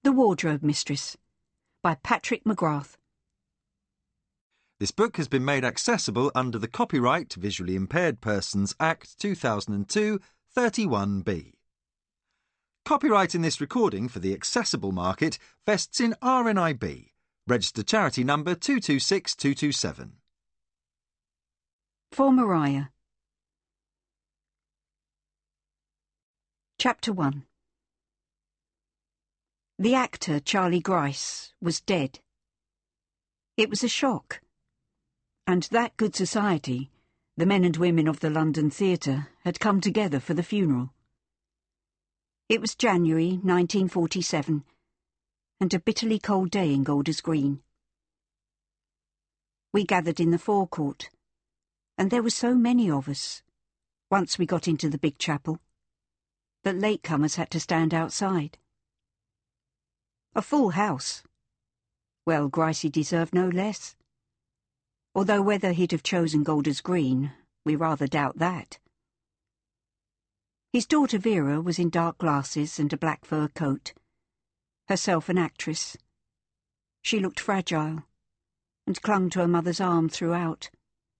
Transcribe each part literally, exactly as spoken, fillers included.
The Wardrobe Mistress by Patrick McGrath. This book has been made accessible under the Copyright Visually Impaired Persons Act two thousand two, thirty-one B. Copyright in this recording for the accessible market vests in R N I B, registered charity number two two six two two seven. For Mariah. Chapter one. The actor Charlie Grice was dead. It was a shock. And that good society, the men and women of the London Theatre, had come together for the funeral. It was January nineteen forty-seven, and a bitterly cold day in Golders Green. We gathered in the forecourt, and there were so many of us, once we got into the big chapel, that latecomers had to stand outside. A full house. Well, Gricey deserved no less. Although whether he'd have chosen Golders Green, we rather doubt that. His daughter Vera was in dark glasses and a black fur coat, herself an actress. She looked fragile, and clung to her mother's arm throughout.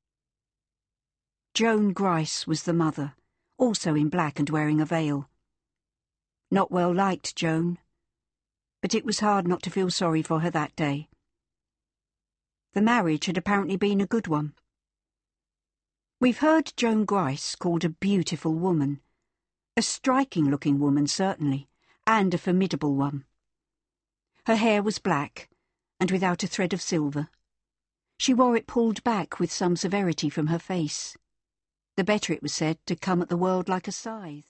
Joan Grice was the mother, also in black and wearing a veil. Not well liked, Joan, but it was hard not to feel sorry for her that day. The marriage had apparently been a good one. We've heard Joan Grice called a beautiful woman, a striking-looking woman certainly, and a formidable one. Her hair was black, and without a thread of silver. She wore it pulled back with some severity from her face, the better, it was said, to come at the world like a scythe.